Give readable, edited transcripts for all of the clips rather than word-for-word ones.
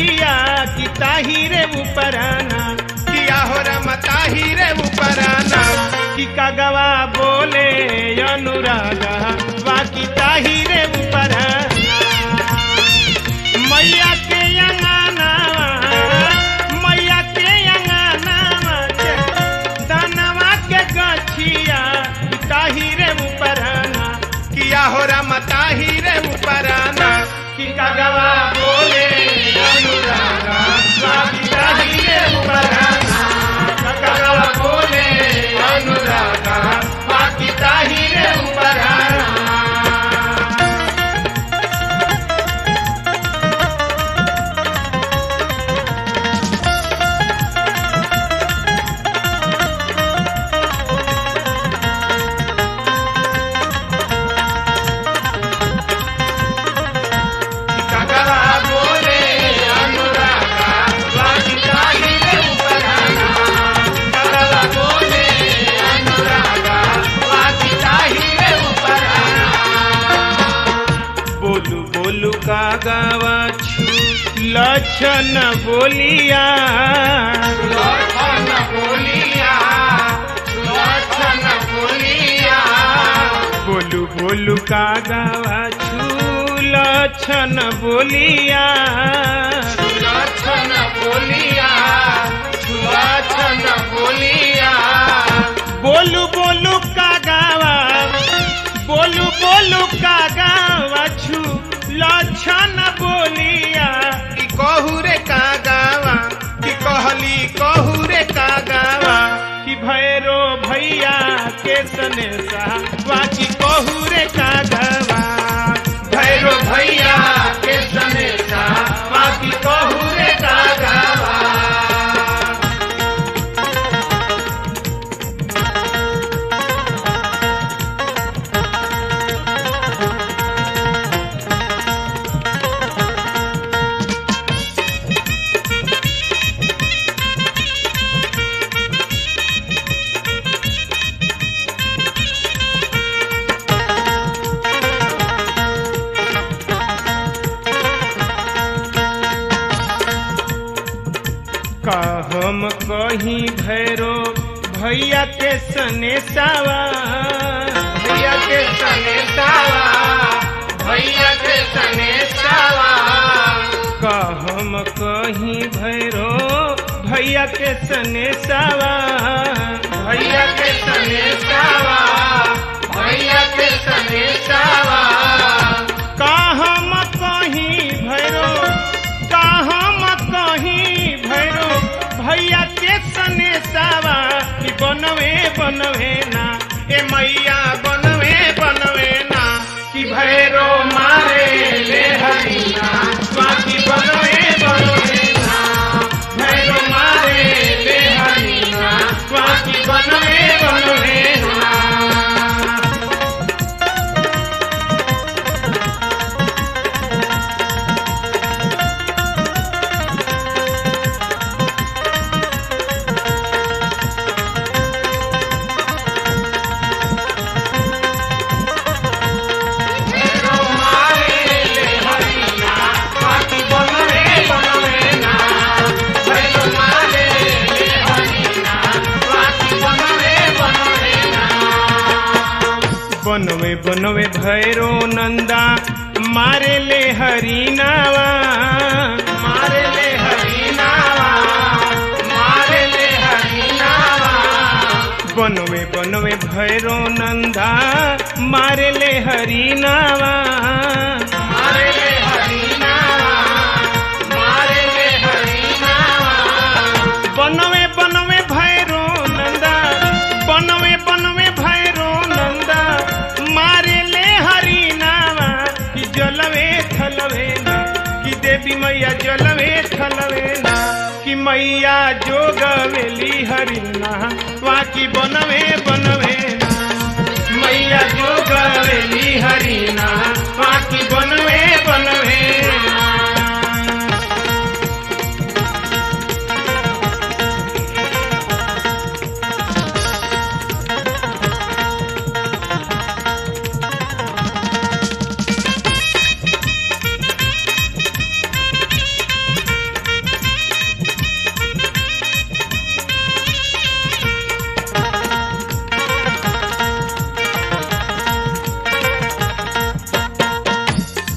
गछिया कि ताही रे उपराना किया हो रमता ही रे उपराना कि कागवा बोले अनुरागा बाकी ताही रे उपराना मैया के अंगना दानवा के गछिया कि ताही रे उपराना किया हो रमता ही रे उपराना कि कागवा बोले अनुरागा बाकी ताही रे उपराना कागवा बोले अनुरागा बाकी ताही रे उपराना कागवा छू लक्षण बोलिया लक्षण बोलिया लक्षण बोलिया बोलू बोलू कागवा छू लक्षण बोलिया लक्षण बोलिया लक्षण बोलिया बोलू बोलू कागवा बोलू बोलू कागवा छू लक्षण बोलिया कि कहू रे कागवा कि कहली कहू रे कागवा कि भैरो भैया के सनेसा बाकी कहू रे कागवा भैरो भैया के सनेसा बाकी कहू रे कागवा हम कहीं भैरो भैया के सनेसावा भैया के सनेसावा भैया के सनेसावा हम कहीं भैरो भैया के सनेसावा भैया के सनेसावा भैया के सनेसावा हम कहीं भैरो भैया के सनेसावा कि बनवे बनवे ना ए मैया बनवे बनवे ना कि भैरो मारे ले हरिना बाकी बनवे बनवे ना भैरो मारे ले हरिना बाकी बनवे बनवे ना बनवे बनवे भैरो नंदा मारे ले हरिनावा मारे ले हरिनावा मारे ले हरिनावा बनवे बनवे भैरो नंदा मारे ले हरिनावा मारे ले हरिनावा मारे ले हरिनावा बनवे बनवे भैरो नंदा बनवे बनवे भैरो नंदा मारे ले हरिनावा कि जलवे थलवे ना कि देवी मैया जलवे थलवे ना कि मैया जोगवेली हरिना वाकी बनवे बनवे ना मैया जोगवेली हरिना वाकी बनवे बनवे ना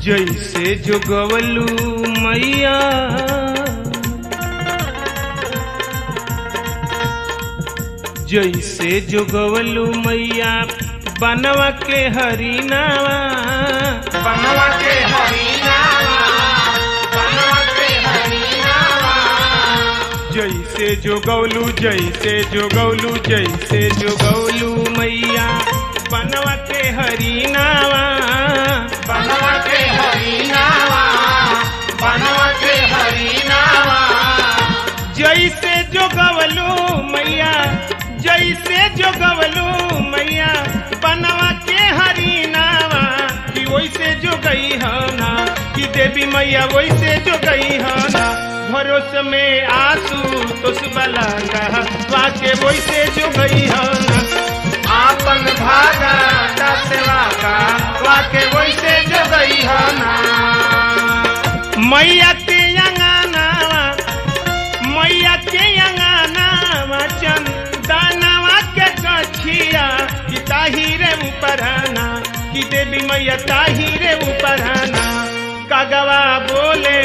जैसे जोगवलू मैया जैसे जोगवलू मैया बनवा के हरिनावा बनवा के हरिनावा बनवा के हरिनावा जैसे जोगवलू जैसे जोगवलू जैसे जोगवलू मैया बनवा के हरिनावा बनवा के हरिनावा बनवा के हरिनावा जैसे जोगवलू मैया जैसे जोगवलू मैया बनवा के हरिनावा कि वैसे जो गई हो ना कि देवी मैया वैसे जो गई हो ना भरोसे में आंसू तो सुबला वाके वैसे जो गई हो ना आपन भागा का सेवा का वाके वैसे जो गई हो ना मैया के अंगनावा मैया के अंगनावा चंदनवा के गछिया कि ताहिरे ऊपरना कि देवी मैया ताहिरे ऊपरना कागवा बोले